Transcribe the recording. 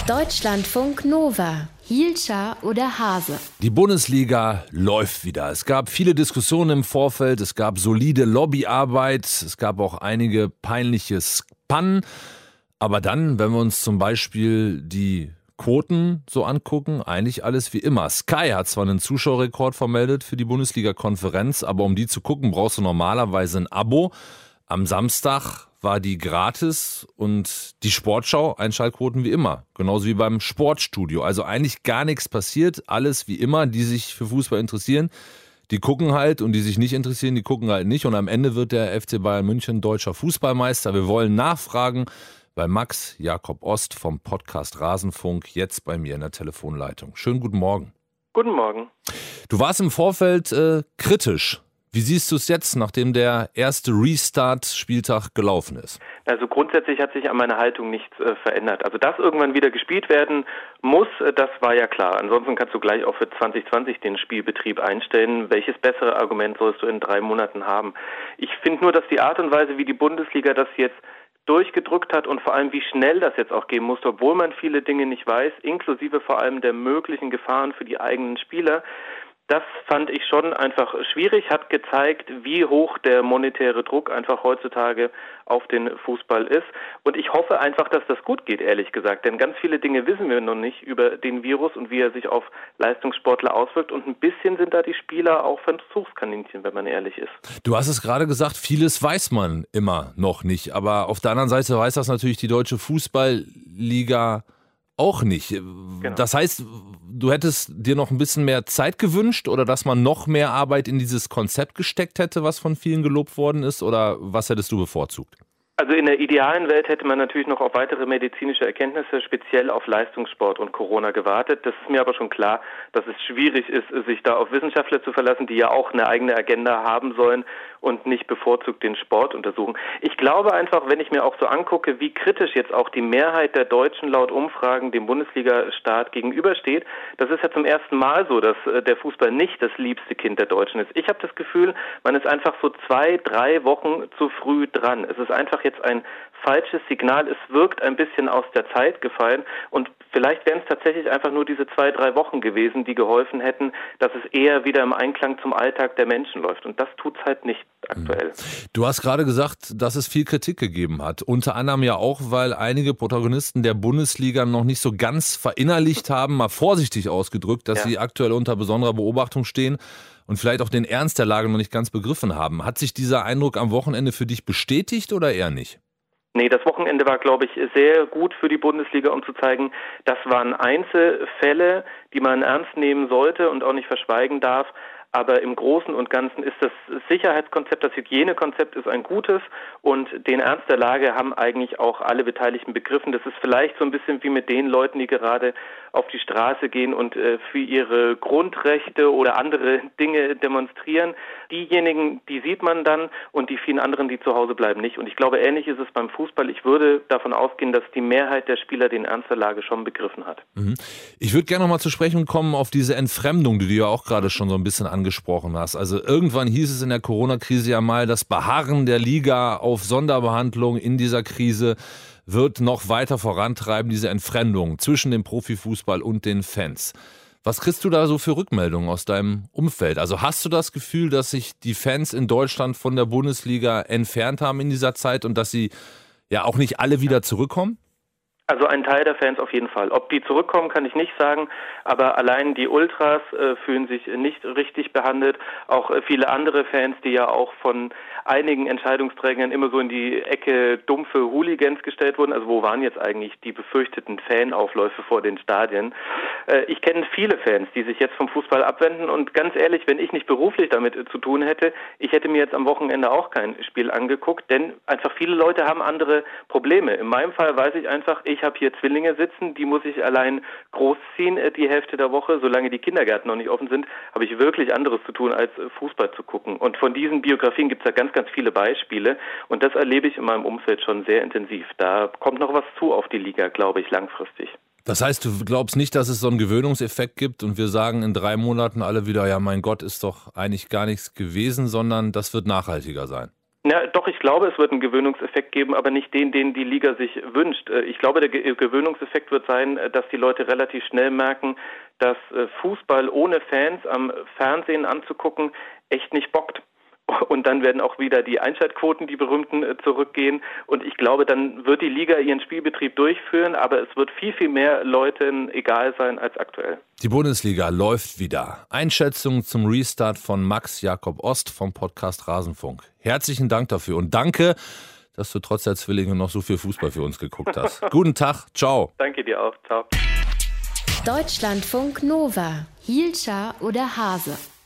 Deutschlandfunk Nova. Hielscher oder Hase? Die Bundesliga läuft wieder. Es gab viele Diskussionen im Vorfeld, es gab solide Lobbyarbeit, es gab auch einige peinliche Pannen. Aber dann, wenn wir uns zum Beispiel die Quoten so angucken, eigentlich alles wie immer. Sky hat zwar einen Zuschauerrekord vermeldet für die Bundesliga-Konferenz, aber um die zu gucken, brauchst du normalerweise ein Abo. Am Samstag war die gratis und die Sportschau Einschaltquoten wie immer. Genauso wie beim Sportstudio. Also eigentlich gar nichts passiert, alles wie immer. Die sich für Fußball interessieren, die gucken halt, und die sich nicht interessieren, die gucken halt nicht. Und am Ende wird der FC Bayern München deutscher Fußballmeister. Wir wollen nachfragen bei Max Jakob Ost vom Podcast Rasenfunk, jetzt bei mir in der Telefonleitung. Schönen guten Morgen. Guten Morgen. Du warst im Vorfeld kritisch. Wie siehst du es jetzt, nachdem der erste Restart-Spieltag gelaufen ist? Also grundsätzlich hat sich an meiner Haltung nichts verändert. Also dass irgendwann wieder gespielt werden muss, das war ja klar. Ansonsten kannst du gleich auch für 2020 den Spielbetrieb einstellen. Welches bessere Argument sollst du in 3 Monaten haben? Ich finde nur, dass die Art und Weise, wie die Bundesliga das jetzt durchgedrückt hat und vor allem wie schnell das jetzt auch gehen musste, obwohl man viele Dinge nicht weiß, inklusive vor allem der möglichen Gefahren für die eigenen Spieler. Das fand ich schon einfach schwierig, hat gezeigt, wie hoch der monetäre Druck einfach heutzutage auf den Fußball ist. Und ich hoffe einfach, dass das gut geht, ehrlich gesagt. Denn ganz viele Dinge wissen wir noch nicht über den Virus und wie er sich auf Leistungssportler auswirkt. Und ein bisschen sind da die Spieler auch Versuchskaninchen, wenn man ehrlich ist. Du hast es gerade gesagt, vieles weiß man immer noch nicht. Aber auf der anderen Seite weiß das natürlich die Deutsche Fußballliga auch nicht. Genau. Das heißt, du hättest dir noch ein bisschen mehr Zeit gewünscht oder dass man noch mehr Arbeit in dieses Konzept gesteckt hätte, was von vielen gelobt worden ist, oder was hättest du bevorzugt? Also in der idealen Welt hätte man natürlich noch auf weitere medizinische Erkenntnisse, speziell auf Leistungssport und Corona gewartet. Das ist mir aber schon klar, dass es schwierig ist, sich da auf Wissenschaftler zu verlassen, die ja auch eine eigene Agenda haben sollen und nicht bevorzugt den Sport untersuchen. Ich glaube einfach, wenn ich mir auch so angucke, wie kritisch jetzt auch die Mehrheit der Deutschen laut Umfragen dem Bundesliga-Start gegenübersteht, das ist ja zum ersten Mal so, dass der Fußball nicht das liebste Kind der Deutschen ist. Ich habe das Gefühl, man ist einfach so 2-3 Wochen zu früh dran. Es ist einfach jetzt ein falsches Signal. Es wirkt ein bisschen aus der Zeit gefallen und vielleicht wären es tatsächlich einfach nur diese 2-3 Wochen gewesen, die geholfen hätten, dass es eher wieder im Einklang zum Alltag der Menschen läuft. Und das tut's halt nicht aktuell. Du hast gerade gesagt, dass es viel Kritik gegeben hat. Unter anderem ja auch, weil einige Protagonisten der Bundesliga noch nicht so ganz verinnerlicht haben, mal vorsichtig ausgedrückt, dass sie aktuell unter besonderer Beobachtung stehen und vielleicht auch den Ernst der Lage noch nicht ganz begriffen haben. Hat sich dieser Eindruck am Wochenende für dich bestätigt oder eher nicht? Nee, das Wochenende war, glaube ich, sehr gut für die Bundesliga, um zu zeigen, das waren Einzelfälle, die man ernst nehmen sollte und auch nicht verschweigen darf. Aber im Großen und Ganzen ist das Sicherheitskonzept, das Hygienekonzept ist ein gutes und den Ernst der Lage haben eigentlich auch alle Beteiligten begriffen. Das ist vielleicht so ein bisschen wie mit den Leuten, die gerade auf die Straße gehen und für ihre Grundrechte oder andere Dinge demonstrieren. Diejenigen, die sieht man dann und die vielen anderen, die zu Hause bleiben, nicht. Und ich glaube, ähnlich ist es beim Fußball. Ich würde davon ausgehen, dass die Mehrheit der Spieler den Ernst der Lage schon begriffen hat. Ich würde gerne noch mal zu sprechen kommen auf diese Entfremdung, die du ja auch gerade schon so ein bisschen angesprochen hast. Also irgendwann hieß es in der Corona-Krise ja mal, das Beharren der Liga auf Sonderbehandlung in dieser Krise wird noch weiter vorantreiben, diese Entfremdung zwischen dem Profifußball und den Fans. Was kriegst du da so für Rückmeldungen aus deinem Umfeld? Also hast du das Gefühl, dass sich die Fans in Deutschland von der Bundesliga entfernt haben in dieser Zeit und dass sie ja auch nicht alle wieder zurückkommen? Also ein Teil der Fans auf jeden Fall. Ob die zurückkommen, kann ich nicht sagen, aber allein die Ultras fühlen sich nicht richtig behandelt. Auch viele andere Fans, die ja auch von einigen Entscheidungsträgern immer so in die Ecke dumpfe Hooligans gestellt wurden. Also wo waren jetzt eigentlich die befürchteten Fanaufläufe vor den Stadien? Ich kenne viele Fans, die sich jetzt vom Fußball abwenden und ganz ehrlich, wenn ich nicht beruflich damit zu tun hätte, ich hätte mir jetzt am Wochenende auch kein Spiel angeguckt, denn einfach viele Leute haben andere Probleme. In meinem Fall weiß ich einfach, ich habe hier Zwillinge sitzen, die muss ich allein großziehen, die Hälfte der Woche. Solange die Kindergärten noch nicht offen sind, habe ich wirklich anderes zu tun, als Fußball zu gucken. Und von diesen Biografien gibt es da ganz, ganz viele Beispiele. Und das erlebe ich in meinem Umfeld schon sehr intensiv. Da kommt noch was zu auf die Liga, glaube ich, langfristig. Das heißt, du glaubst nicht, dass es so einen Gewöhnungseffekt gibt und wir sagen in 3 Monaten alle wieder, ja mein Gott, ist doch eigentlich gar nichts gewesen, sondern das wird nachhaltiger sein? Ja, doch, ich glaube, es wird einen Gewöhnungseffekt geben, aber nicht den die Liga sich wünscht. Ich glaube, der Gewöhnungseffekt wird sein, dass die Leute relativ schnell merken, dass Fußball ohne Fans am Fernsehen anzugucken echt nicht bockt. Und dann werden auch wieder die Einschaltquoten, die berühmten, zurückgehen. Und ich glaube, dann wird die Liga ihren Spielbetrieb durchführen, aber es wird viel, viel mehr Leuten egal sein als aktuell. Die Bundesliga läuft wieder. Einschätzung zum Restart von Max Jakob Ost vom Podcast Rasenfunk. Herzlichen Dank dafür und danke, dass du trotz der Zwillinge noch so viel Fußball für uns geguckt hast. Guten Tag, ciao. Danke dir auch, ciao. Deutschlandfunk Nova, Hielscher oder Hase.